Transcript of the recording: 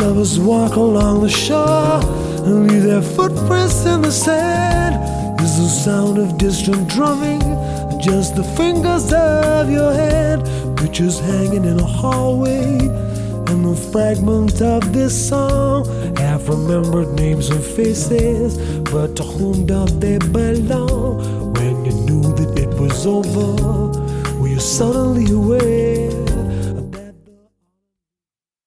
lovers walk along the shore and leave their footprints in the sand. Is the sound of distant drumming, just the fingers of your hand. Pictures hanging in a hallway, and the fragments of this song, half-remembered names and faces, but to whom do they belong? When you knew that it was over, were you suddenly aware